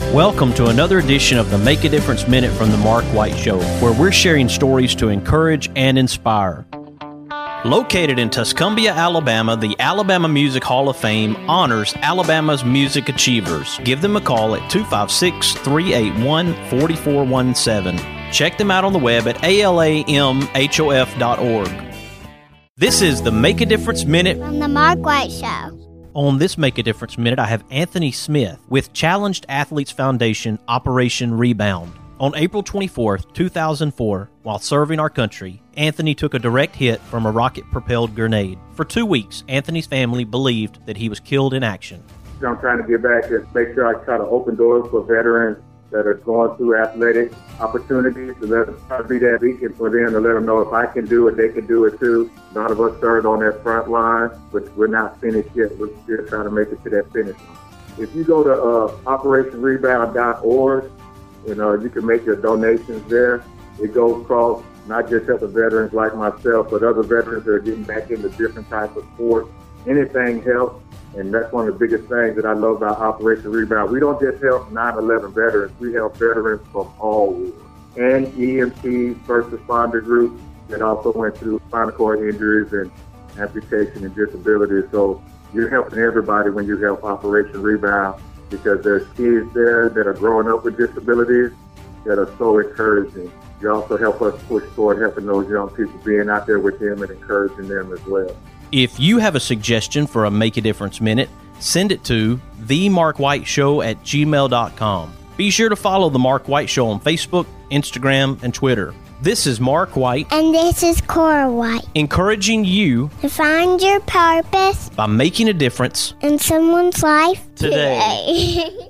Welcome to another edition of the Make a Difference Minute from the Mark White Show, where we're sharing stories to encourage and inspire. Located in Tuscumbia, Alabama, the Alabama Music Hall of Fame honors Alabama's music achievers. Give them a call at 256-381-4417. Check them out on the web at alamhof.org. This is the Make a Difference Minute from the Mark White Show. On this Make a Difference Minute, I have Anthony Smith with Challenged Athletes Foundation Operation Rebound. On April 24, 2004, while serving our country, Anthony took a direct hit from a rocket-propelled grenade. For 2 weeks, Anthony's family believed that he was killed in action. I'm trying to get back and make sure I try to open doors for veterans that are going through athletic opportunities, to let them try to be that beacon for them, to let them know if I can do it, they can do it too. None of us started on that front line, but we're not finished yet. We're still trying to make it to that finish line. If you go to operationrebound.org, you can make your donations there. It goes across not just helping veterans like myself, but other veterans that are getting back into different types of sports. Anything helps. And that's one of the biggest things that I love about Operation Rebound. We don't just help 9/11 veterans. We help veterans from all wars. And EMTs, first responder groups that also went through spinal cord injuries and amputation and disabilities. So you're helping everybody when you help Operation Rebound, because there's kids there that are growing up with disabilities that are so encouraging. You also help us push toward helping those young people, being out there with them and encouraging them as well. If you have a suggestion for a Make a Difference Minute, send it to themarkwhiteshow@gmail.com. Be sure to follow The Mark White Show on Facebook, Instagram, and Twitter. This is Mark White. And this is Cora White. Encouraging you to find your purpose by making a difference in someone's life today.